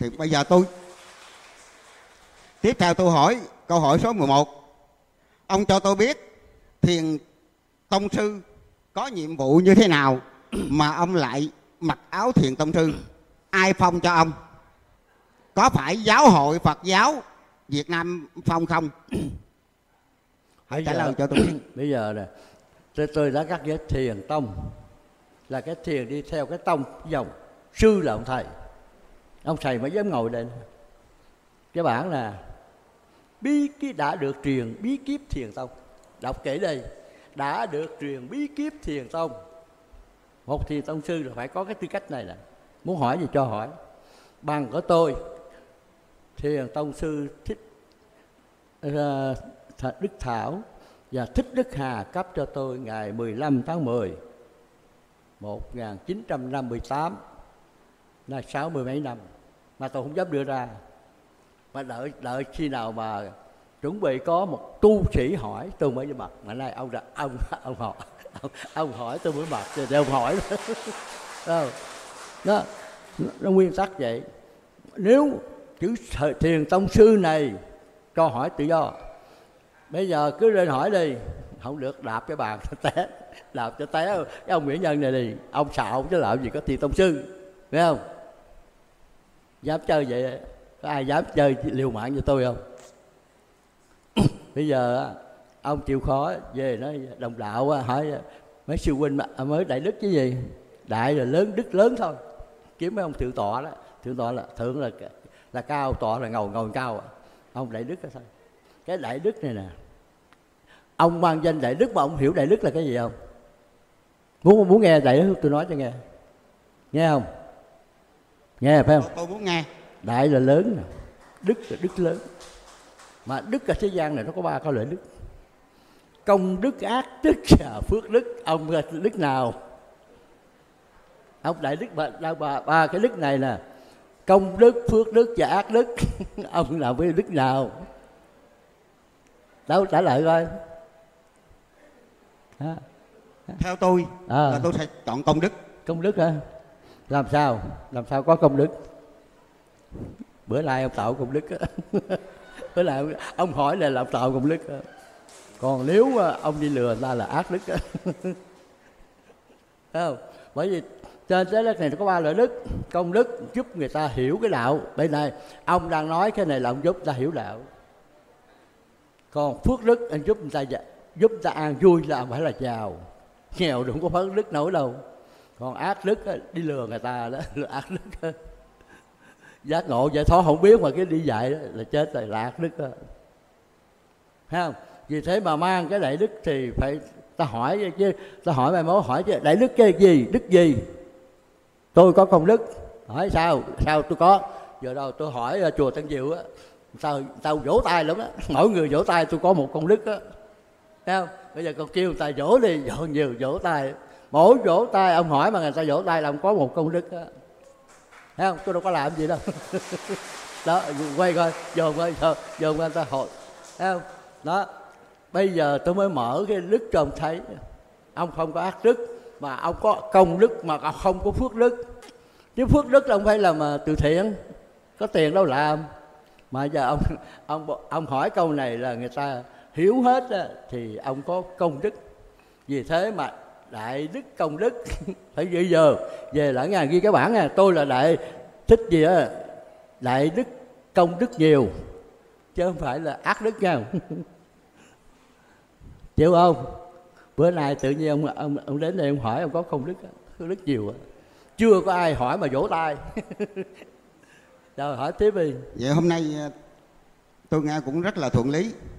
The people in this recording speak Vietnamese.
Thì bây giờ tiếp theo tôi hỏi câu hỏi số 11. Ông cho tôi biết Thiền Tông Sư có nhiệm vụ như thế nào mà ông lại mặc áo Thiền Tông Sư? Ai phong cho ông? Có phải Giáo hội Phật giáo Việt Nam phong không? Hãy trả lời cho tôi biết. Bây giờ nè, tôi đã cắt ghép Thiền Tông là cái thiền đi theo cái tông dòng. Sư là ông thầy mới dám ngồi đây. Cái bản là đã được truyền bí kíp Thiền Tông. Đọc kỹ đây, đã được truyền bí kíp Thiền Tông. Một Thiền Tông sư là phải có cái tư cách này nè. Muốn hỏi gì cho hỏi. Bằng của tôi, Thiền Tông sư Đức Thảo và Thích Đức Hà cấp cho tôi ngày 15 tháng 10 1958, là 60 mấy năm mà tôi không dám đưa ra. Mà đợi khi nào mà chuẩn bị có một tu sĩ hỏi tôi mới bật. Mà nay ông hỏi tôi mới bật, rồi ông hỏi đó, nó nguyên tắc vậy. Nếu chữ Thiền Tông sư này cho hỏi tự do, bây giờ cứ lên hỏi đi, không được đạp cái bàn té, đạp cho té cái ông Nguyễn Nhân này đi, ông xạo chứ làm gì có Thiền Tông sư, phải không? Dám chơi vậy? Có ai dám chơi liều mạng như tôi không? Bây giờ ông chịu khó về nói đồng đạo hỏi mấy sư huynh mới đại đức chứ gì, đại là lớn, đức lớn thôi. Kiếm mấy ông thượng tọa đó, thượng tọa là thượng là cao, tọa là ngồi cao, ông đại đức đó thôi. Cái đại đức này nè, ông mang danh đại đức mà ông hiểu đại đức là cái gì không? Muốn nghe đại đức tôi nói cho nghe không? Nghe phải không? Tôi muốn nghe. Đại là lớn nè, đức là đức lớn. Mà đức ở thế gian này nó có 3 cái loại đức: công đức, ác đức và phước đức. Ông là đức nào? Ông đại đức ba cái đức này nè: công đức, phước đức và ác đức. Ông là với đức nào? Đâu trả lời coi. Theo tôi là tôi sẽ chọn công đức. Công đức hả? Làm sao có công đức? Bữa nay ông tạo công đức bữa nay ông hỏi là làm tạo công đức. Còn nếu mà ông đi lừa người ta là ác đức. Không? Bởi vì trên trái đất này nó có 3 loại đức. Công đức giúp người ta hiểu cái đạo. Bây này ông đang nói cái này là ông giúp người ta hiểu đạo. Còn phước đức anh giúp người ta an vui, là phải là giàu. Nghèo đừng có phước đức nổi đâu. Còn ác đức đi lừa người ta đó là ác đức. Giác ngộ giải thoát không biết mà cái đi dạy đó là chết rồi, là ác đức đó. Thấy không? Vì thế mà mang cái đại đức thì phải ta hỏi chứ, ta hỏi mai mốt hỏi chứ đại đức cái gì, đức gì? Tôi có công đức. Hỏi sao tôi có? Giờ đâu tôi hỏi chùa Tân Diệu á, tao vỗ tay lắm á, mỗi người vỗ tay tôi có một công đức á. Thấy không? Bây giờ con kêu người ta vỗ đi, vỗ tay. Mỗi vỗ tay ông hỏi mà người ta vỗ tay là ông có một công đức á. Thấy không? Tôi đâu có làm gì đâu. Đó, quay coi, dồn qua ta hội. Thấy không? Đó, bây giờ tôi mới mở cái đức cho ông thấy. Ông không có ác đức, mà ông có công đức, mà ông không có phước đức. Chứ phước đức là ông phải làm từ thiện, có tiền đâu làm. Mà giờ ông hỏi câu này là người ta hiểu hết á, thì ông có công đức. Vì thế mà đại đức công đức phải bây giờ về lại nhà ghi cái bản nè, tôi là đại thích gì á, đại đức công đức nhiều, chứ không phải là ác đức nha. Chịu không? Bữa nay tự nhiên ông đến đây ông hỏi ông có công đức nhiều, chưa có ai hỏi mà vỗ tay. Rồi hỏi tiếp đi. Vậy hôm nay tôi nghe cũng rất là thuận lý.